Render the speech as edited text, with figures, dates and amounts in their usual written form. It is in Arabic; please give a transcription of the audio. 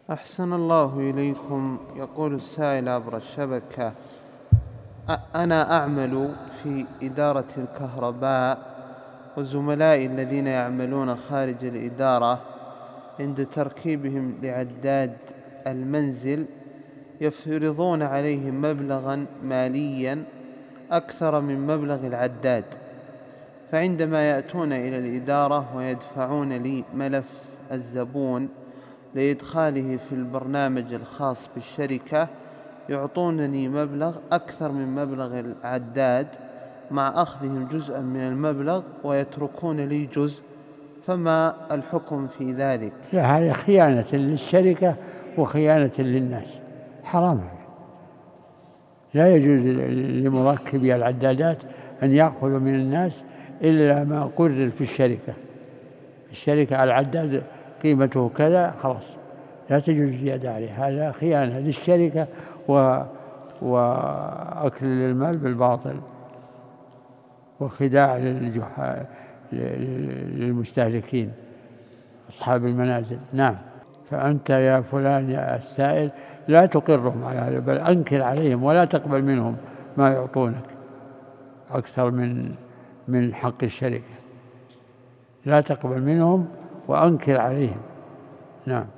أحسن الله إليكم. يقول السائل عبر الشبكة: أنا أعمل في إدارة الكهرباء، وزملائي الذين يعملون خارج الإدارة عند تركيبهم لعداد المنزل يفرضون عليهم مبلغا ماليا أكثر من مبلغ العداد، فعندما يأتون إلى الإدارة ويدفعون لي ملف الزبون لإدخاله في البرنامج الخاص بالشركة يعطونني مبلغ أكثر من مبلغ العداد مع أخذهم جزءا من المبلغ ويتركون لي جزء، فما الحكم في ذلك؟ لا، هذه خيانة للشركة وخيانة للناس، حرام. لا يجوز لمركبي العدادات أن يأخذوا من الناس إلا ما قرر في الشركة العداد قيمته كذا، خلاص لا تجوز زيادة عليه. هذا خيانة للشركة وأكل للمال بالباطل وخداع للمستهلكين أصحاب المنازل. نعم. فأنت يا فلان يا السائل لا تقرهم على هذا، بل أنكر عليهم ولا تقبل منهم ما يعطونك أكثر من حق الشركة. لا تقبل منهم وأنكر عليهم. نعم.